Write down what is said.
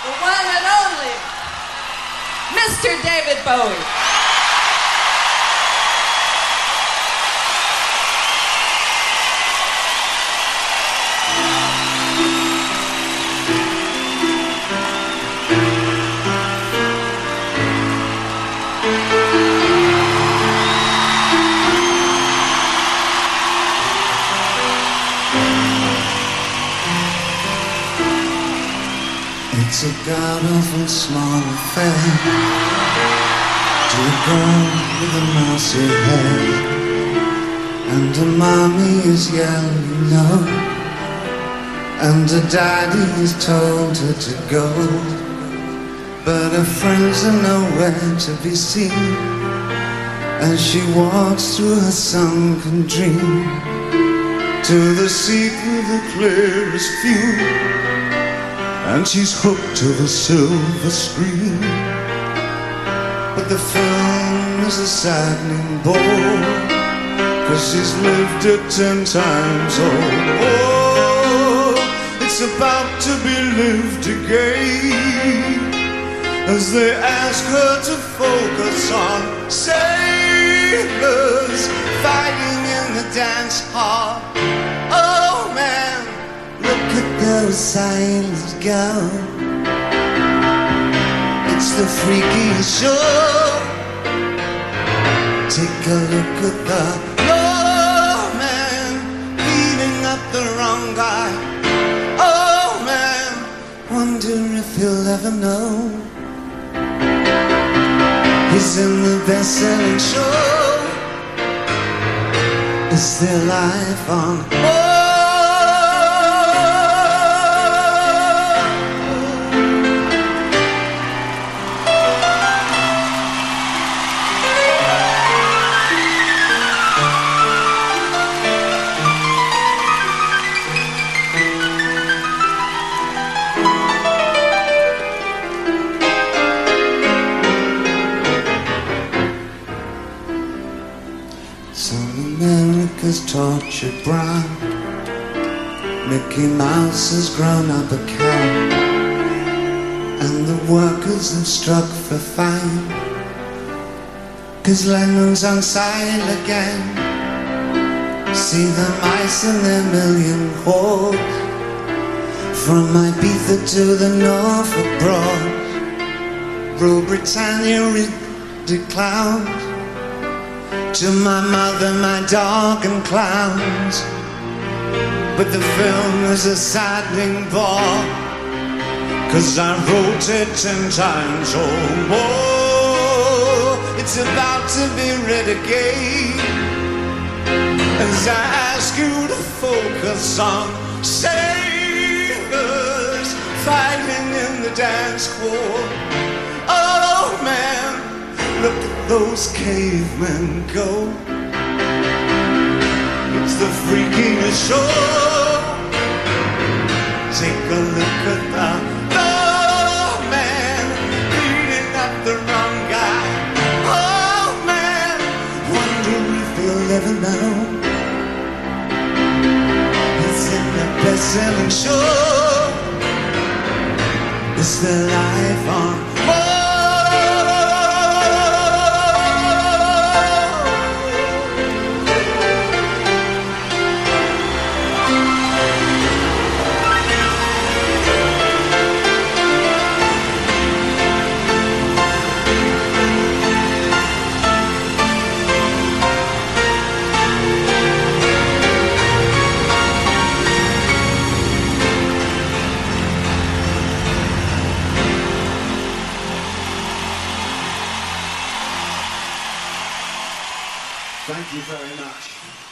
the one and only Mr. David Bowie. It's a god-awful small affair to a girl with a mousy head, and her mommy is yelling no, and her daddy has told her to go, but her friends are nowhere to be seen as she walks through her sunken dream to the seat with the clearest view. And she's hooked to the silver screen. But the film is a saddening bore, 'cause she's lived it 10 times or more. It's about to be lived again, as they ask her to focus on sailors fighting in the dance hall. Oh man, look at those sailors go. It's the freakiest show. Take a look at the lawman beating up the wrong guy. Oh man, wonder if he'll ever know he's in the best-selling show. Is there life on? America's tortured brown. Mickey Mouse has grown up a cow, and the workers have struck for fine, 'cause Lennon's on sale again. See the mice in their million hordes, from Ibiza to the Norfolk Broad, Rule Britannia rigged clowns, to my mother, my dog and clowns. But the film is a saddening bore, 'cause I wrote it 10 times or more. It's about to be read again, as I ask you to focus on sailors fighting in the dance hall. Oh man, look at those cavemen go. It's the freakiest show. Take a look at the man beating up the wrong guy. Oh man, wonder if he'll ever know he's in the best-selling show. Is there life on? Thank you very much.